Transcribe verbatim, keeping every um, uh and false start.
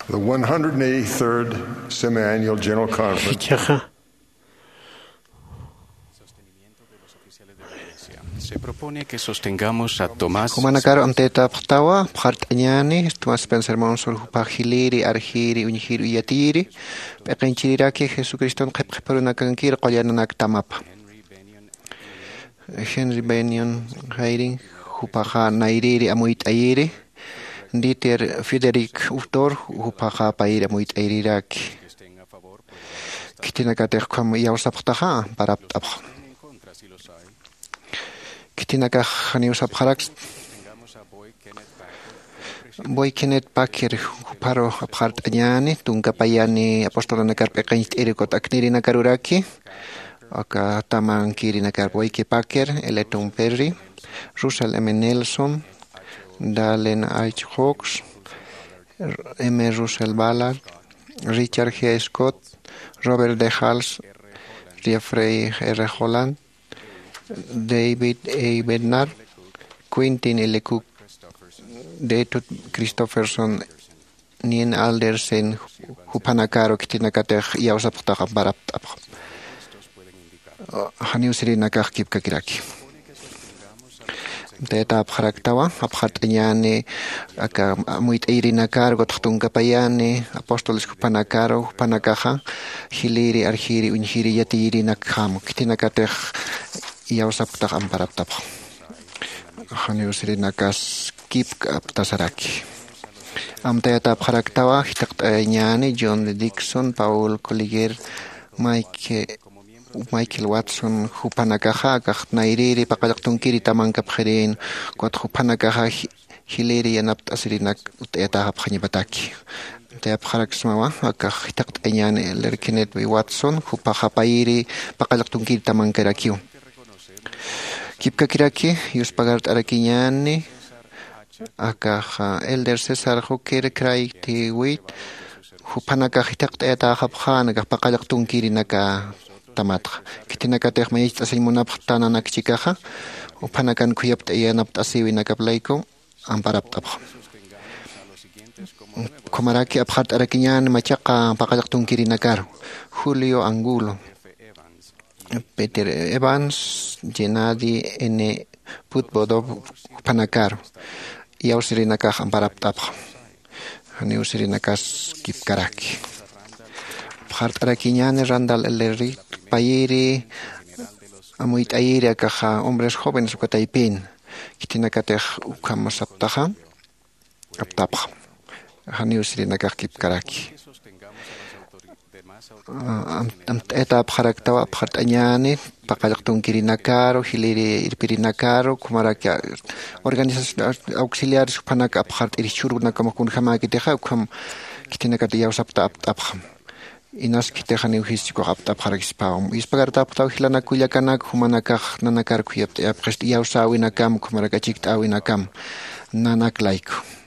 The one hundred eighty-third Semi-Annual General Conference Hichaqa Se propone que sostengamos a Tomás Kumanakar amteta ptawa part anyani Tomás Spencer Monsor hupahiliri arhiri unhiri yatiri peqinchiraki Jesucristo qepqeparuna kankir qoyananak tamapa Henry Benyon Heiring hupaha nairiri amuit ayiri Dieter Friedrich Uthor hupaha paira amuit ayriraki Kitinakater kam yawsaptaha paraptap Kitinaka haniusa parax Boy Kenneth Packer huparo apart anyani tunga payani apostolo nakar peqaint erikot akniri nakaruraki aka taman kiri nakar boy ke Packer Eleton Perry Russell M. Nelson Dalen H. Hawks M. Russell Ballard Richard G. Scott Robert D. Hals Jeffrey R. Holland David A. Bednar, Quentin L. Cook, David Christopherson, Nien Aldersen, Hupanakaro, Kitinakatech, Yausaptaka Baraptap. Haniusri Nakar Kipkakiraki. Teta Abharaktawa, Abhatanyane, Aka Muit Irinakar, Gotunga Payane, Apostolis Hupanakaro, Hupanakaha, Hiliri Arhiri, Unhiri Yatiri Nakam, Kitinakatech. Yausaptaq amparaptap Haniusri nakas kip aptasaraki Amtayata abharaktawa hitaqt'ayñani John Dixon Paul Collier Mike Michael Watson hupanakaja kaq nairiri paqallaqtunkiri tamankapqirin quat hupanakaja hileri yanapt'asirinak ut'ayata abhañipataki Te abharakismawa akaq hitaqt'ayñani Lerkinet Watson hupaja pairi paqallaqtunkiri tamankarakiu Kipkakiraki, Yuspagart Arakiñani, Akaja, Elder Cesar Hoker, Craig T. Witt, Hupanakajitak eta Haphan, Gapakajak Tunkiri Naka Tamatra, Kitinakatek Maista Simonaptana Nakchikaja, Upanakan Kuyapt Yanapt Asiwi Nakapleiko, Amparaptap. Komaraki Abhat Arakiñan, Machaka, Pakajak Tunkiri Nakar, Julio Angulo. Peter Evans, Gennady N. Putbodov, Panakar, Yausrinakah Amparaptap, Haniusrinakas Kipkaraki. Part Arakiñane, Randall Ellery, Payiri, Amuit Aire, Kaja, hombres jóvenes, Ukataipin, Kitinakatech Ukamasaptaha, Aptapha, Haniusrinakah Kipkaraki. Eta abharaktawa abhartañani paqallaqtunkiri nakaro hiliri irpirinakaro kumaraki organización auxiliares panaka abhart irichuru nakamakun hamakiteja ukam kitinakati yausapta abham inas kitejani uhistiko abharakispaum ispagarta abtaw hilana kuyakanak humanakaj nanakar kuyapta abhast yausawinakam kumarakachikta awinakam nanaklaiko